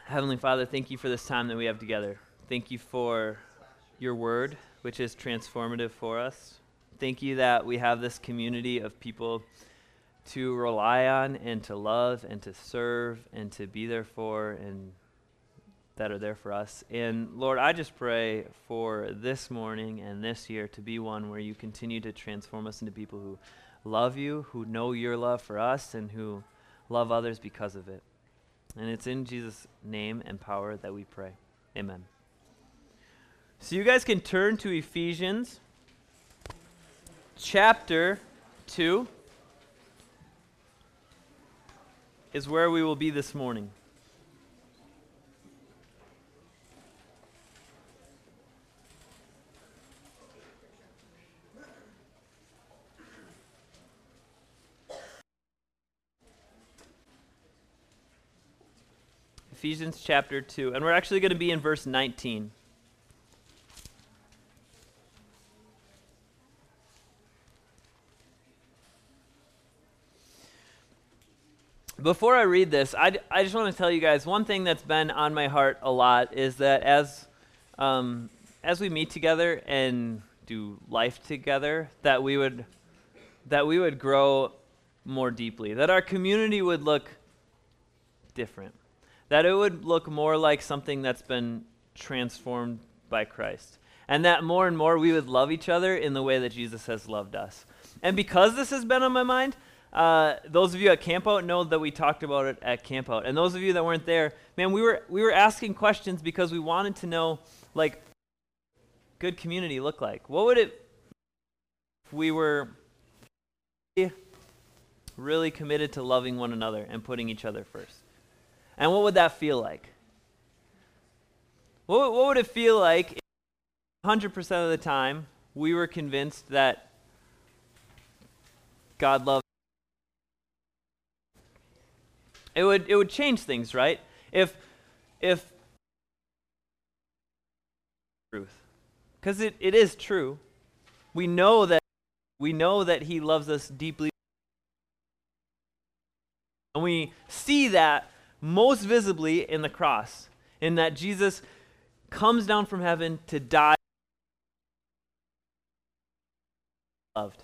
Heavenly Father, thank you for this time that we have together. Thank you for your word, which is transformative for us. Thank you that we have this community of people to rely on and to love and to serve and to be there for and that are there for us. And Lord, I just pray for this morning and this year to be one where you continue to transform us into people who love you, who know your love for us, and who love others because of it. And it's in Jesus' name and power that we pray. Amen. So you guys can turn to Ephesians chapter 2 is where we will be this morning. Ephesians chapter 2, and we're actually going to be in verse 19. Before I read this, I just want to tell you guys one thing that's been on my heart a lot is that as we meet together and do life together, that we would grow more deeply, that our community would look different, that it would look more like something that's been transformed by Christ, and that more and more we would love each other in the way that Jesus has loved us. And because this has been on my mind, those of you at Campout know that we talked about it at Campout, and those of you that weren't there, man, we were asking questions because we wanted to know, like, good community look like. What would it if we were really committed to loving one another and putting each other first? And what would that feel like? What would it feel like if 100% of the time we were convinced that God loved? It would change things, right? If truth, because it is true. We know that He loves us deeply, and we see that most visibly in the cross, in that Jesus comes down from heaven to die loved.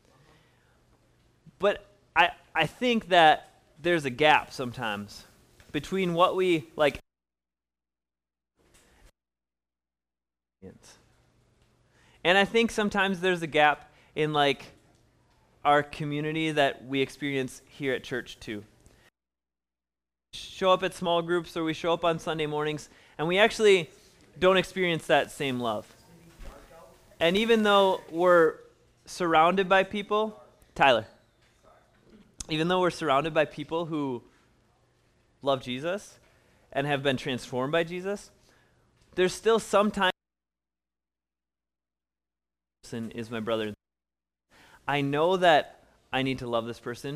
But I think that there's a gap sometimes between what we like and I think sometimes there's a gap in like our community that we experience here at church too. Show up at small groups or we show up on Sunday mornings and we actually don't experience that same love. And even though we're surrounded by people, even though we're surrounded by people who love Jesus and have been transformed by Jesus, there's still sometimes person is my brother. I know that I need to love this person.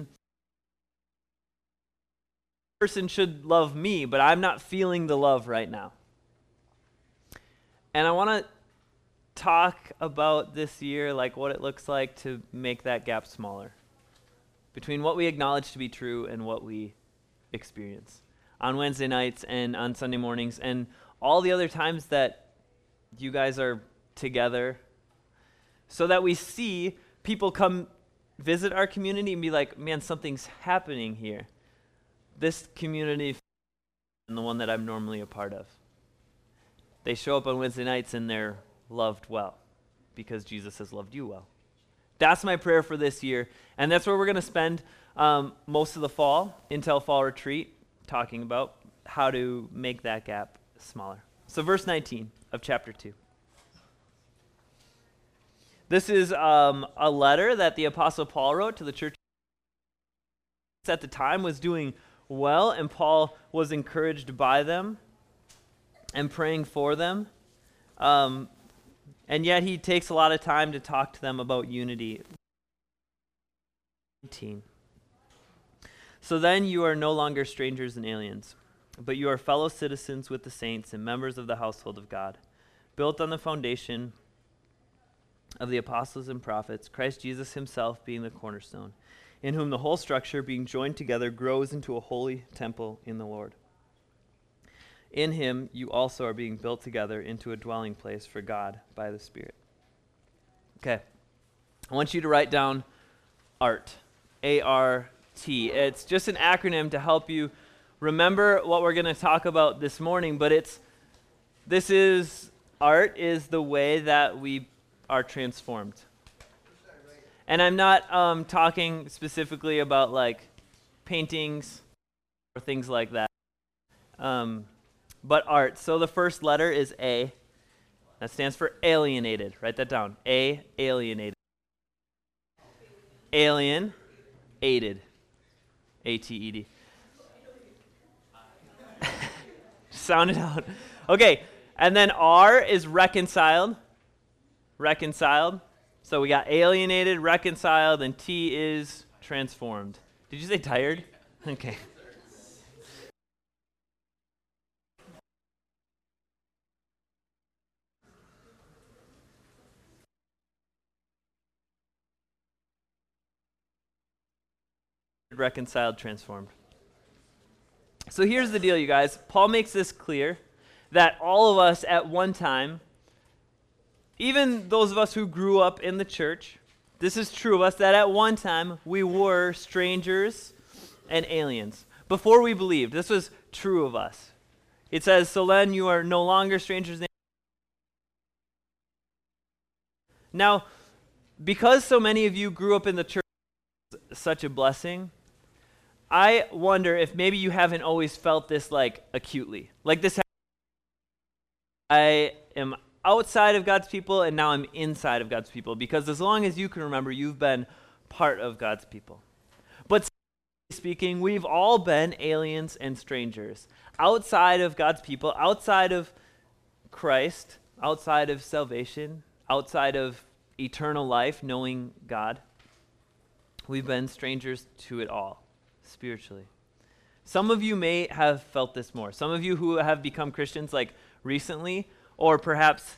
Person should love me, but I'm not feeling the love right now. And I want to talk about this year, like what it looks like to make that gap smaller between what we acknowledge to be true and what we experience on Wednesday nights and on Sunday mornings and all the other times that you guys are together, so that we see people come visit our community and be like, man, something's happening here. This community and the one that I'm normally a part of. They show up on Wednesday nights and they're loved well because Jesus has loved you well. That's my prayer for this year, and that's where we're going to spend most of the fall until fall retreat, talking about how to make that gap smaller. So verse 19 of chapter 2. This is a letter that the Apostle Paul wrote to the church at the time was doing well, and Paul was encouraged by them and praying for them. And yet he takes a lot of time to talk to them about unity. 19. So then you are no longer strangers and aliens, but you are fellow citizens with the saints and members of the household of God, built on the foundation of the apostles and prophets, Christ Jesus himself being the cornerstone, in whom the whole structure being joined together grows into a holy temple in the Lord. In him you also are being built together into a dwelling place for God by the Spirit. Okay. I want you to write down ART. A-R-T. It's just an acronym to help you remember what we're going to talk about this morning, but art is the way that we are transformed. And I'm not talking specifically about like paintings or things like that. But art. So the first letter is A. That stands for alienated. Write that down. A, alienated. Alien, aided. A-T-E-D. Sound it out. Okay, and then R is reconciled. Reconciled. So we got alienated, reconciled, and T is transformed. Did you say tired? Okay. Reconciled, transformed. So here's the deal, you guys. Paul makes this clear that all of us at one time, even those of us who grew up in the church, this is true of us, that at one time we were strangers and aliens. Before we believed, this was true of us. It says, so then you are no longer strangers and aliens. Now, because so many of you grew up in the church, such a blessing, I wonder if maybe you haven't always felt this like acutely. Like this, I am outside of God's people and now I'm inside of God's people, because as long as you can remember, you've been part of God's people. But speaking, we've all been aliens and strangers, outside of God's people, outside of Christ, outside of salvation, outside of eternal life, knowing God. We've been strangers to it all, spiritually. Some of you may have felt this more. Some of you who have become Christians like recently, or perhaps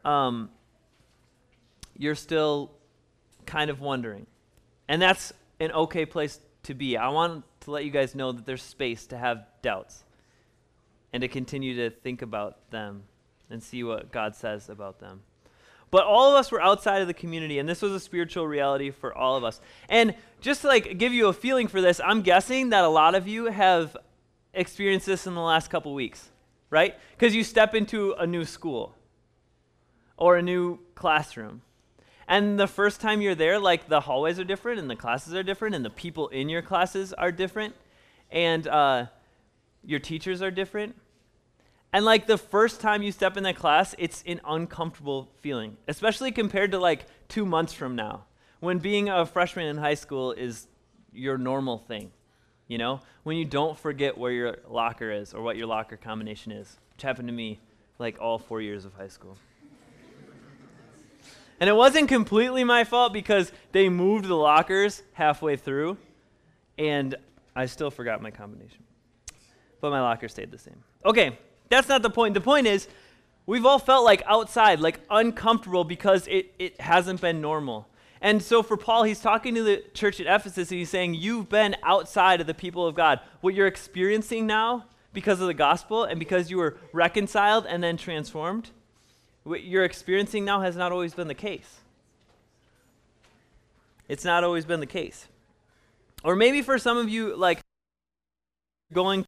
you're still kind of wondering. And that's an okay place to be. I want to let you guys know that there's space to have doubts and to continue to think about them and see what God says about them. But all of us were outside of the community, and this was a spiritual reality for all of us. And just to like give you a feeling for this, I'm guessing that a lot of you have experienced this in the last couple weeks, right? Because you step into a new school or a new classroom. And the first time you're there, like the hallways are different, and the classes are different, and the people in your classes are different, and your teachers are different. And like the first time you step in that class, it's an uncomfortable feeling, especially compared to like 2 months from now, when being a freshman in high school is your normal thing, you know? When you don't forget where your locker is or what your locker combination is, which happened to me like all 4 years of high school. And it wasn't completely my fault because they moved the lockers halfway through, and I still forgot my combination. But my locker stayed the same. Okay. That's not the point. The point is, we've all felt like outside, like uncomfortable because it hasn't been normal. And so for Paul, he's talking to the church at Ephesus, and he's saying, you've been outside of the people of God. What you're experiencing now because of the gospel and because you were reconciled and then transformed, what you're experiencing now has not always been the case. It's not always been the case. Or maybe for some of you, like going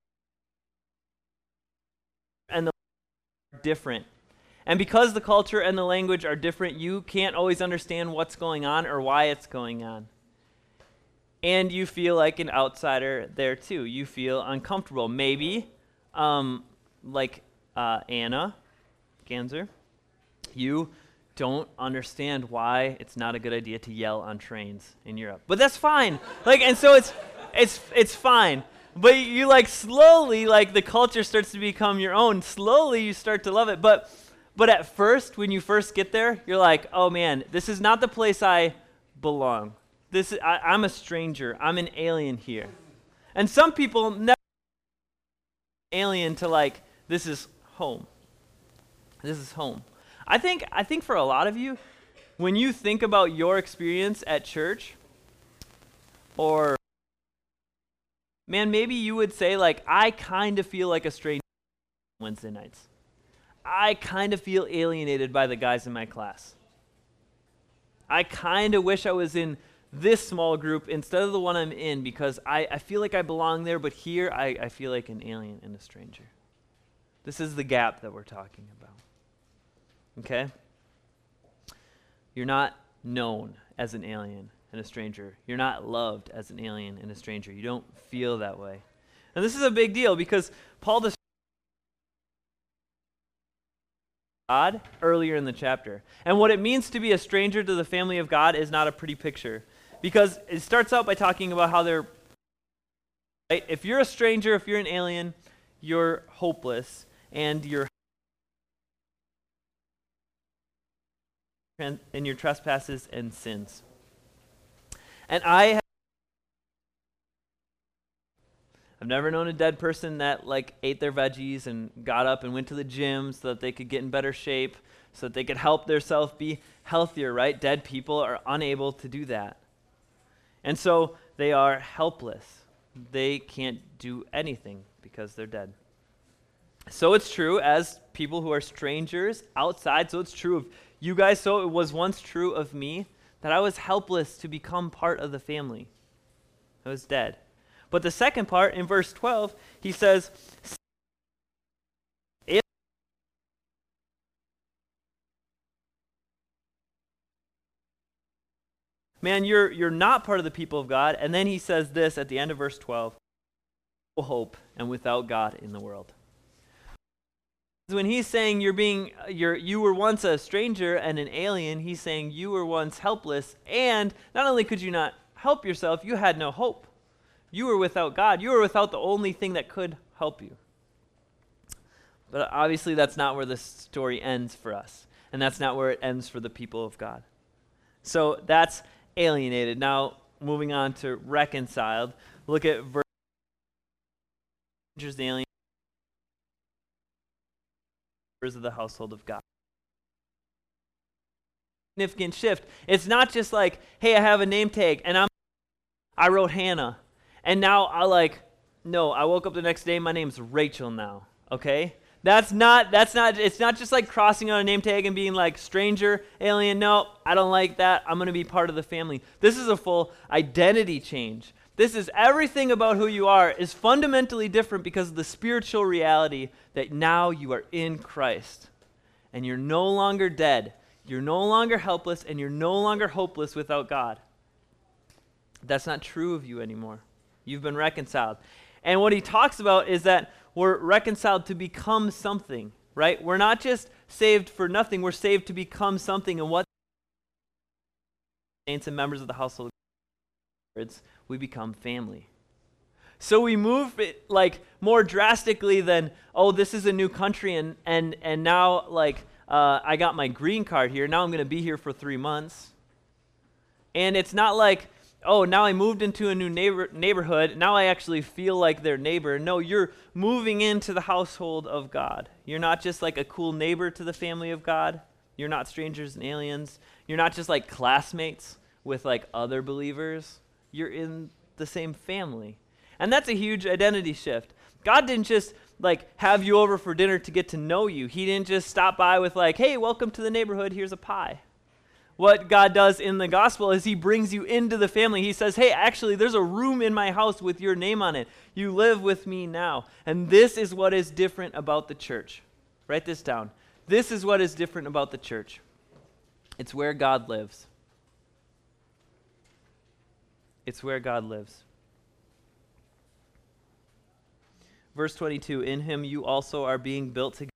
and the different. And because the culture and the language are different, you can't always understand what's going on or why it's going on. And you feel like an outsider there too. You feel uncomfortable. Maybe, like Anna Ganser, you don't understand why it's not a good idea to yell on trains in Europe. But that's fine. And so it's fine. But you like slowly, like the culture starts to become your own. Slowly you start to love it. But at first, when you first get there, you're like, oh man, this is not the place I belong. I'm a stranger. I'm an alien here. And some people never alien to like, this is home. This is home. I think for a lot of you, when you think about your experience at church, or man, maybe you would say like, I kind of feel like a stranger. Wednesday nights. I kind of feel alienated by the guys in my class. I kind of wish I was in this small group instead of the one I'm in because I feel like I belong there, but here I feel like an alien and a stranger. This is the gap that we're talking about. Okay? You're not known as an alien and a stranger. You're not loved as an alien and a stranger. You don't feel that way. And this is a big deal because Paul describes God earlier in the chapter. And what it means to be a stranger to the family of God is not a pretty picture. Because it starts out by talking about how they're, right? If you're a stranger, if you're an alien, you're hopeless and you're in your trespasses and sins. And I've never known a dead person that like ate their veggies and got up and went to the gym so that they could get in better shape, so that they could help themselves be healthier, right? Dead people are unable to do that. And so they are helpless. They can't do anything because they're dead. So it's true as people who are strangers outside, so it's true of you guys, so it was once true of me that I was helpless to become part of the family. I was dead. But the second part, in verse 12, he says, man, you're not part of the people of God. And then he says this at the end of verse 12, no hope and without God in the world. When he's saying you were once a stranger and an alien, he's saying you were once helpless, and not only could you not help yourself, you had no hope. You were without God. You were without the only thing that could help you. But obviously that's not where this story ends for us, and that's not where it ends for the people of God. So that's alienated. Now, moving on to reconciled, look at verse the alien of the household of God. Significant shift. It's not just like, hey, I have a name tag and I wrote Hannah, and now I woke up the next day, my name's Rachel now. Okay? It's not just like crossing on a name tag and being like stranger, alien. No, I don't like that. I'm going to be part of the family. This is a full identity change. This is everything about who you are is fundamentally different because of the spiritual reality that now you are in Christ. And you're no longer dead. You're no longer helpless, and you're no longer hopeless without God. That's not true of you anymore. You've been reconciled. And what he talks about is that we're reconciled to become something, right? We're not just saved for nothing. We're saved to become something. And what saints and members of the household, we become family. So we move it like more drastically than, oh, this is a new country and now I got my green card here. Now I'm going to be here for 3 months. And it's not like, oh, now I moved into a new neighborhood. Now I actually feel like their neighbor. No, you're moving into the household of God. You're not just like a cool neighbor to the family of God. You're not strangers and aliens. You're not just like classmates with like other believers. You're in the same family. And that's a huge identity shift. God didn't just like have you over for dinner to get to know you. He didn't just stop by with like, hey, welcome to the neighborhood, here's a pie. What God does in the gospel is he brings you into the family. He says, hey, actually, there's a room in my house with your name on it. You live with me now. And this is what is different about the church. Write this down. This is what is different about the church. It's where God lives. It's where God lives. Verse 22, in him you also are being built together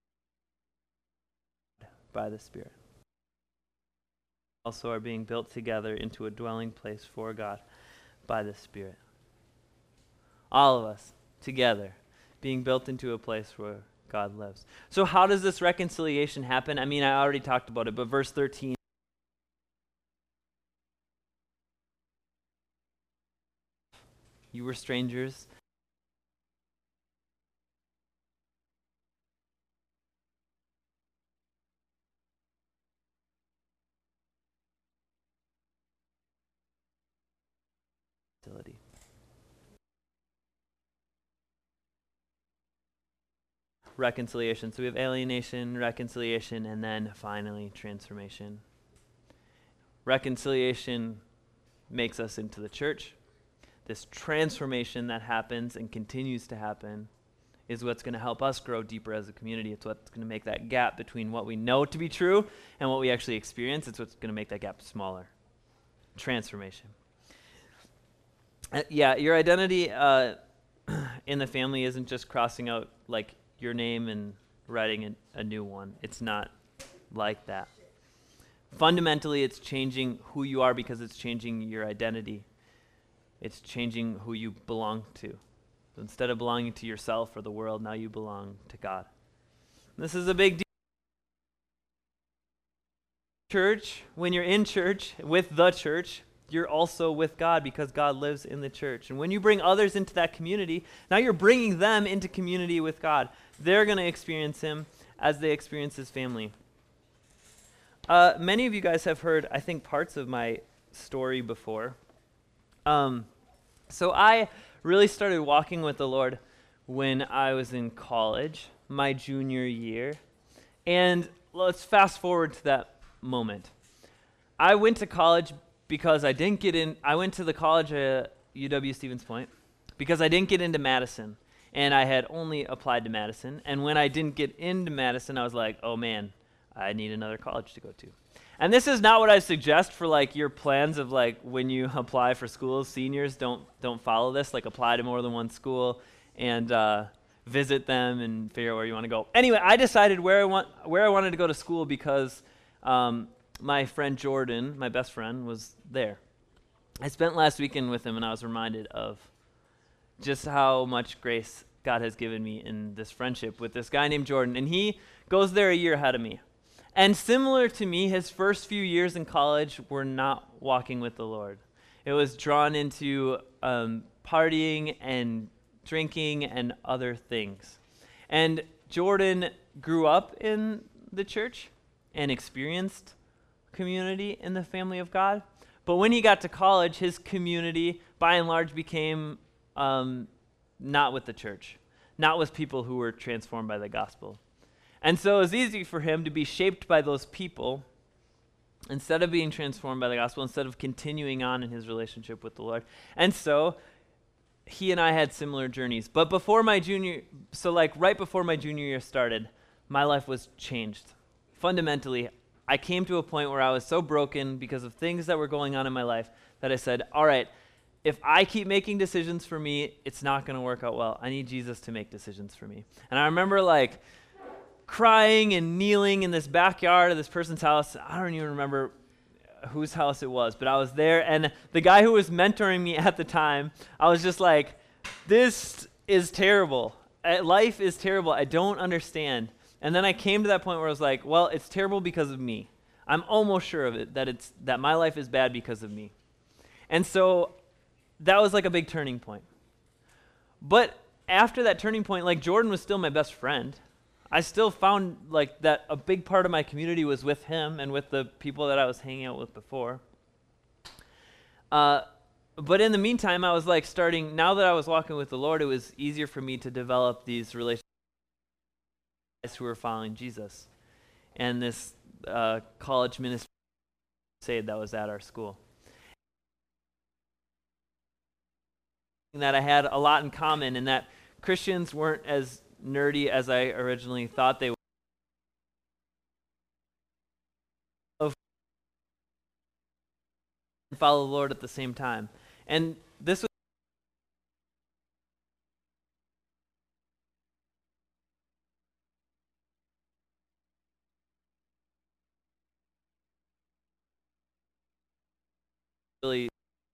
by the Spirit. Also are being built together into a dwelling place for God by the Spirit. All of us together being built into a place where God lives. So how does this reconciliation happen? I mean, I already talked about it, but verse 13. You were strangers. reconciliation. So we have alienation, reconciliation, and then finally transformation. Reconciliation makes us into the church. This transformation that happens and continues to happen is what's going to help us grow deeper as a community. It's what's going to make that gap between what we know to be true and what we actually experience. It's what's going to make that gap smaller. Transformation. Your identity in the family isn't just crossing out like your name and writing a new one. It's not like that. Fundamentally, it's changing who you are because it's changing your identity. It's changing who you belong to. So instead of belonging to yourself or the world, now you belong to God. This is a big deal. Church, when you're in church, with the church, you're also with God because God lives in the church. And when you bring others into that community, now you're bringing them into community with God. They're going to experience Him as they experience His family. Many of you guys have heard, I think, parts of my story before. So I really started walking with the Lord when I was in college, my junior year. And let's fast forward to that moment. I went to college because I didn't get in. I went to the college at UW-Stevens Point because I didn't get into Madison. And I had only applied to Madison. And when I didn't get into Madison, I was like, oh man, I need another college to go to. And this is not what I suggest for like your plans of like when you apply for schools. Seniors, don't follow this. Like apply to more than one school and visit them and figure out where you want to go. Anyway, I decided where I wanted to go to school because my friend Jordan, my best friend, was there. I spent last weekend with him and I was reminded of just how much grace God has given me in this friendship with this guy named Jordan. And he goes there a year ahead of me. And similar to me, his first few years in college were not walking with the Lord. It was drawn into partying and drinking and other things. And Jordan grew up in the church and experienced community in the family of God. But when he got to college, his community, by and large, became not with the church, not with people who were transformed by the gospel. And so it was easy for him to be shaped by those people instead of being transformed by the gospel, instead of continuing on in his relationship with the Lord. And so he and I had similar journeys. But right before my junior year started, my life was changed. Fundamentally, I came to a point where I was so broken because of things that were going on in my life that I said, all right, if I keep making decisions for me, it's not going to work out well. I need Jesus to make decisions for me. And I remember like crying and kneeling in this backyard of this person's house. I don't even remember whose house it was, but I was there, and the guy who was mentoring me at the time, I was just like, this is terrible. Life is terrible. I don't understand. And then I came to that point where I was like, well, it's terrible because of me. I'm almost sure of it, that my life is bad because of me. And so that was like a big turning point. But after that turning point, like Jordan was still my best friend. I still found like that a big part of my community was with him and with the people that I was hanging out with before. But in the meantime, I was like now that I was walking with the Lord, it was easier for me to develop these relationships who were following Jesus. And this college ministry that was at our school. That I had a lot in common, and that Christians weren't as nerdy as I originally thought they were. Follow the Lord at the same time. And this was really,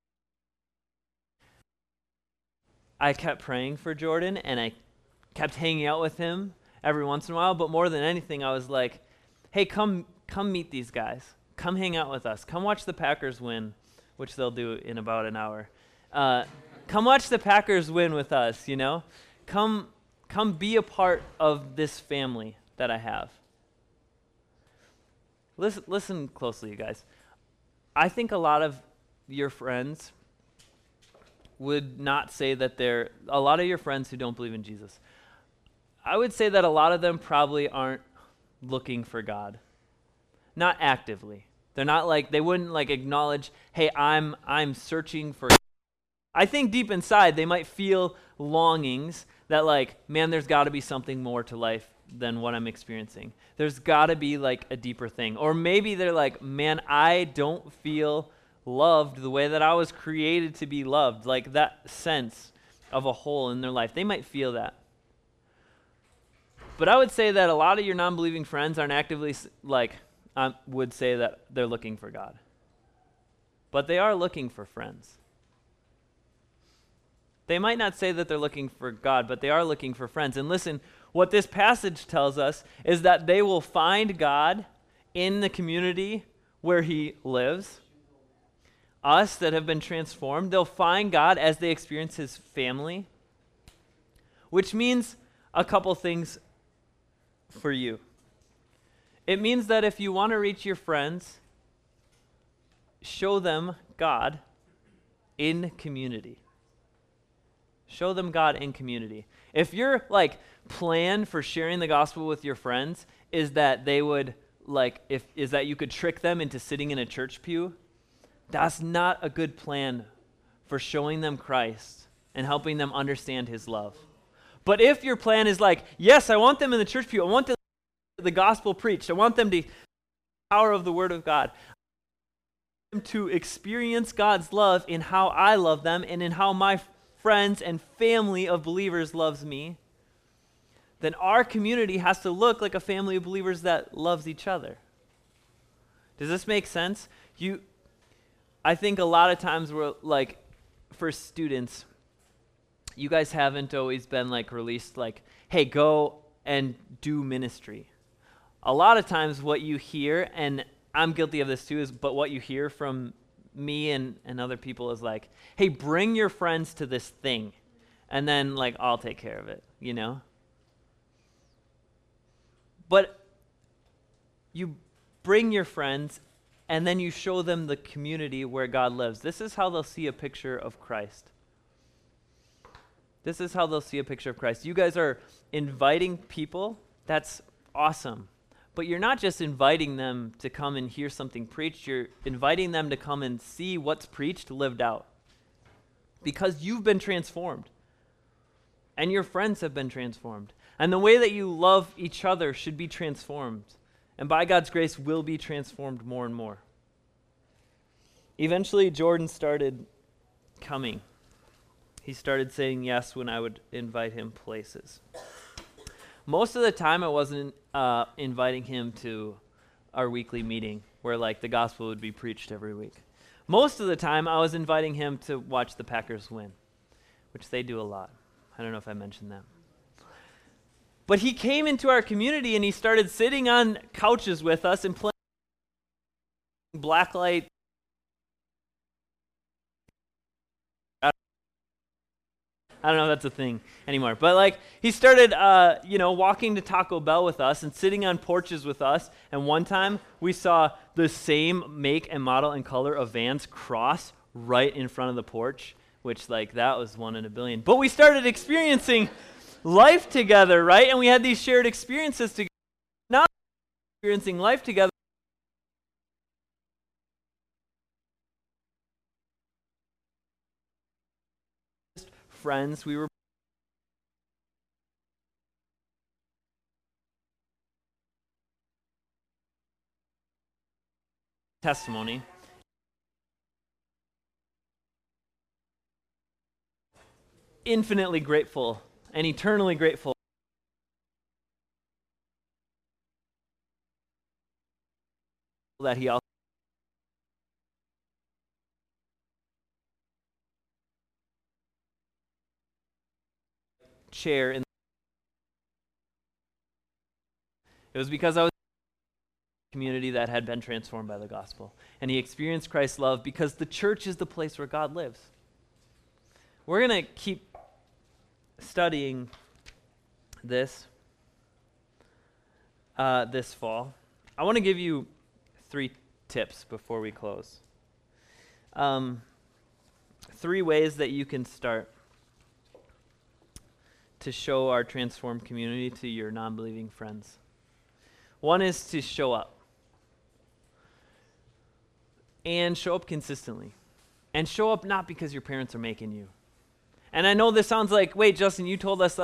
I kept praying for Jordan, and I kept hanging out with him every once in a while, but more than anything, I was like, hey, come meet these guys. Come hang out with us. Come watch the Packers win, which they'll do in about an hour. Come watch the Packers win with us, you know? Come be a part of this family that I have. Listen closely, you guys. I think a lot of your friends would not say that a lot of your friends who don't believe in Jesus, I would say that a lot of them probably aren't looking for God. Not actively. They're not like, they wouldn't like acknowledge, hey, I'm searching for. I think deep inside they might feel longings that like, man, there's got to be something more to life than what I'm experiencing. There's got to be like a deeper thing. Or maybe they're like, man, I don't feel loved the way that I was created to be loved. Like that sense of a hole in their life. They might feel that. But I would say that a lot of your non-believing friends aren't actively like, would say that they're looking for God. But they are looking for friends. They might not say that they're looking for God, but they are looking for friends. And listen, what this passage tells us is that they will find God in the community where he lives. Us that have been transformed, they'll find God as they experience his family, which means a couple things for you. It means that if you want to reach your friends, show them God in community. Show them God in community. If your like plan for sharing the gospel with your friends is that they would is that you could trick them into sitting in a church pew, that's not a good plan for showing them Christ and helping them understand his love. But if your plan is like, yes, I want them in the church pew, I want the gospel preached, I want them to the power of the word of God, I want them to experience God's love in how I love them and in how my friends and family of believers loves me, then our community has to look like a family of believers that loves each other. Does this make sense? I think a lot of times we're like, for students, you guys haven't always been like released like, hey, go and do ministry. A lot of times what you hear, and I'm guilty of this too, but what you hear from me and other people is like, hey, bring your friends to this thing, and then like I'll take care of it, you know? But you bring your friends and then you show them the community where God lives. This is how they'll see a picture of Christ. This is how they'll see a picture of Christ. You guys are inviting people. That's awesome. But you're not just inviting them to come and hear something preached. You're inviting them to come and see what's preached lived out. Because you've been transformed. And your friends have been transformed. And the way that you love each other should be transformed. And by God's grace, will be transformed more and more. Eventually, Jordan started coming. He started saying yes when I would invite him places. Most of the time, I wasn't inviting him to our weekly meeting where like the gospel would be preached every week. Most of the time, I was inviting him to watch the Packers win, which they do a lot. I don't know if I mentioned that. But he came into our community and he started sitting on couches with us and playing blacklight. I don't know if that's a thing anymore. But like he started, walking to Taco Bell with us and sitting on porches with us. And one time we saw the same make and model and color of vans cross right in front of the porch, which like that was 1 in a billion. But we started experiencing life together, right? And we had these shared experiences together. Now experiencing life together. Friends, we were testimony. Infinitely grateful and eternally grateful that he also chair in. It was because I was in a community that had been transformed by the gospel, and he experienced Christ's love because the church is the place where God lives. We're going to keep studying this this fall. I want to give you 3 tips before we close. 3 ways that you can start to show our transformed community to your non-believing friends. One is to show up. And show up consistently. And show up not because your parents are making you. And I know this sounds like, wait, Justin, you told us that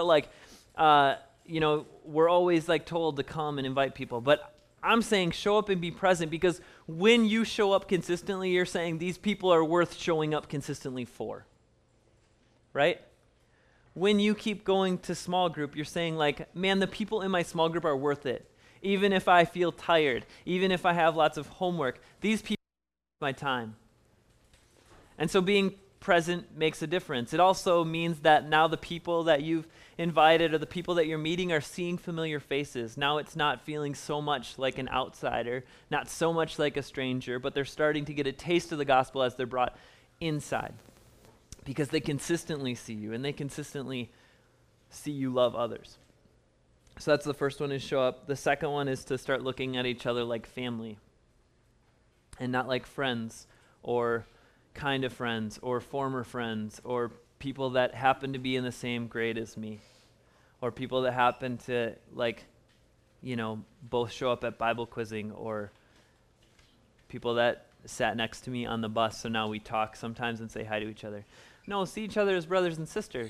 we're always told to come and invite people. But I'm saying show up and be present, because when you show up consistently, you're saying these people are worth showing up consistently for. Right? When you keep going to small group, you're saying man, the people in my small group are worth it. Even if I feel tired, even if I have lots of homework, these people are my time. And so being present makes a difference. It also means that now the people that you've invited or the people that you're meeting are seeing familiar faces. Now it's not feeling so much like an outsider, not so much like a stranger, but they're starting to get a taste of the gospel as they're brought inside, because they consistently see you and they consistently see you love others. So that's the first one, is show up. The second one is to start looking at each other like family and not like friends or kind of friends or former friends or people that happen to be in the same grade as me or people that happen to both show up at Bible quizzing, or people that sat next to me on the bus, so now we talk sometimes and say hi to each other. No, see each other as brothers and sisters.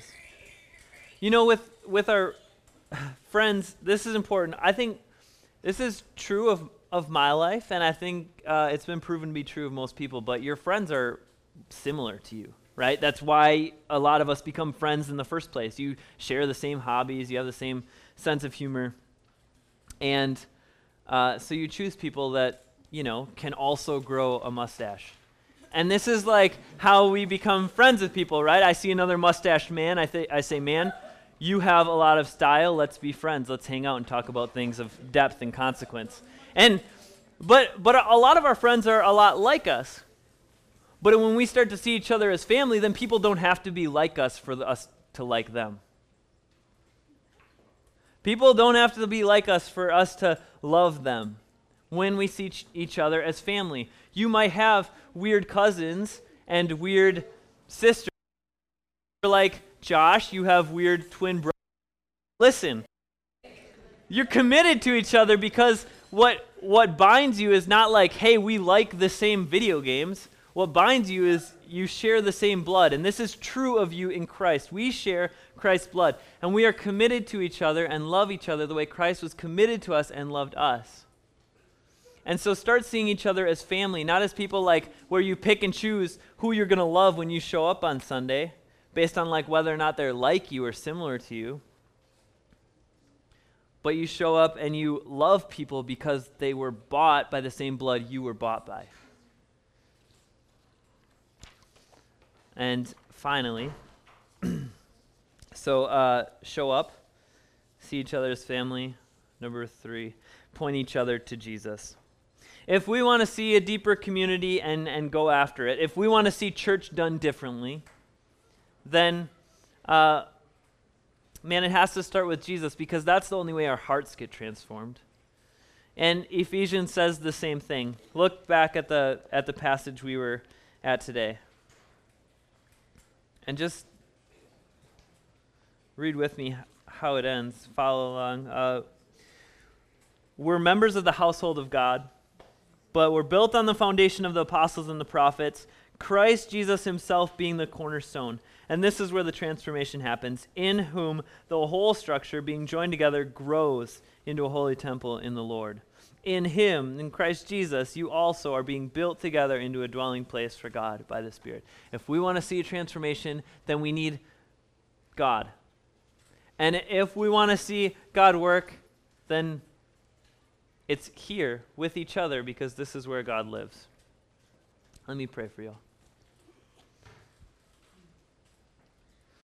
With our friends, this is important. I think this is true of my life, and I think it's been proven to be true of most people, but your friends are similar to you, right? That's why a lot of us become friends in the first place. You share the same hobbies, you have the same sense of humor, and so you choose people that, can also grow a mustache. And this is how we become friends with people, right? I see another mustached man, I say, man, you have a lot of style, let's be friends, let's hang out and talk about things of depth and consequence. But a lot of our friends are a lot like us. But when we start to see each other as family, then people don't have to be like us for us to like them. People don't have to be like us for us to love them when we see each other as family. You might have weird cousins and weird sisters. Like Josh, you have weird twin brothers. Listen, you're committed to each other because what binds you is not hey, we like the same video games. What binds you is you share the same blood, and this is true of you in Christ. We share Christ's blood, and we are committed to each other and love each other the way Christ was committed to us and loved us. And so start seeing each other as family, not as people where you pick and choose who you're going to love when you show up on Sunday, based on whether or not they're like you or similar to you. But you show up and you love people because they were bought by the same blood you were bought by. And finally, show up, see each other as family. Number 3, point each other to Jesus. If we want to see a deeper community and go after it, if we want to see church done differently, then, it has to start with Jesus, because that's the only way our hearts get transformed. And Ephesians says the same thing. Look back at the passage we were at today. And just read with me how it ends. Follow along. We're members of the household of God, but we're built on the foundation of the apostles and the prophets, Christ Jesus himself being the cornerstone. And this is where the transformation happens, in whom the whole structure, being joined together, grows into a holy temple in the Lord. In him, in Christ Jesus, you also are being built together into a dwelling place for God by the Spirit. If we want to see a transformation, then we need God. And if we want to see God work, then it's here with each other, because this is where God lives. Let me pray for you all.